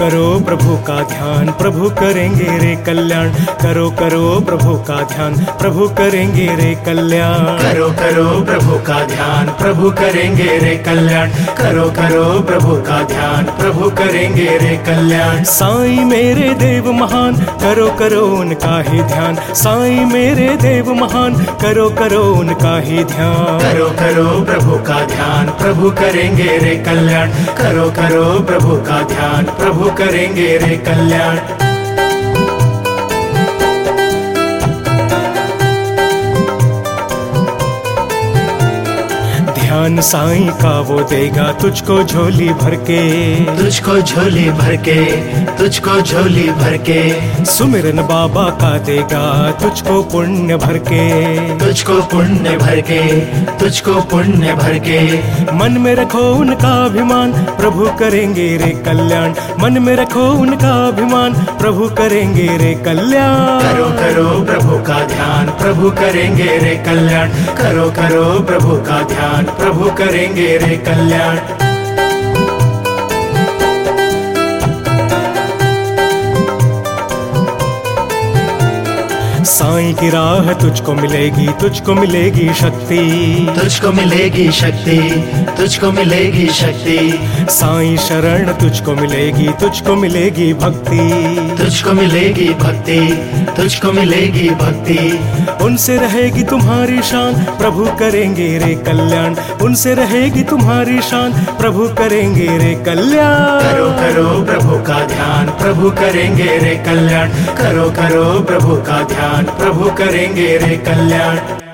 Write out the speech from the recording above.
करो प्रभु का ध्यान, प्रभु करेंगे रे कल्याण। करो करो प्रभु का ध्यान, प्रभु करेंगे रे कल्याण। करो करो प्रभु का ध्यान, प्रभु करेंगे रे कल्याण। करो करो प्रभु का ध्यान, प्रभु करेंगे रे कल्याण। साईं मेरे देव महान, करो करो उनका ही ध्यान। साईं मेरे देव महान, करो करो उनका ही ध्यान। करो करो प्रभु का ध्यान, प्रभु करेंगे रे कल्याण। करो करो प्रभु का ध्यान, प्रभु करेंगे रे कल्याण। ध्यान साईं का वो देगा तुझको झोली भर के, तुझको झोली भर के, तुझको झोली भर के। सुमिरन बाबा का देगा तुझको पुण्य भर के, तुझको पुण्य भर के, तुझको पुण्य भर के। मन में रखो उनका अभिमान, प्रभु करेंगे रे कल्याण। मन में रखो उनका अभिमान, प्रभु करेंगे रे कल्याण। करो करो प्रभु का ध्यान, प्रभु करेंगे रे कल्याण। करो करो प्रभु का ध्यान, प्रभु करेंगे रे कल्याण। साईं की राह तुझको मिलेगी, तुझको मिलेगी शक्ति। तुझको मिलेगी शक्ति, तुझको मिलेगी शक्ति। साईं शरण तुझको मिलेगी, तुझको मिलेगी भक्ति। तुझको मिलेगी भक्ति, तुझको मिलेगी भक्ति। उनसे रहेगी तुम्हारी शान, प्रभु करेंगे रे कल्याण। उनसे रहेगी तुम्हारी शान, प्रभु करेंगे रे कल्याण। करो करो प्रभु का ध्यान, प्रभु करेंगे रे कल्याण। करो करो प्रभु का ध्यान, प्रभु करेंगे रे कल्याण।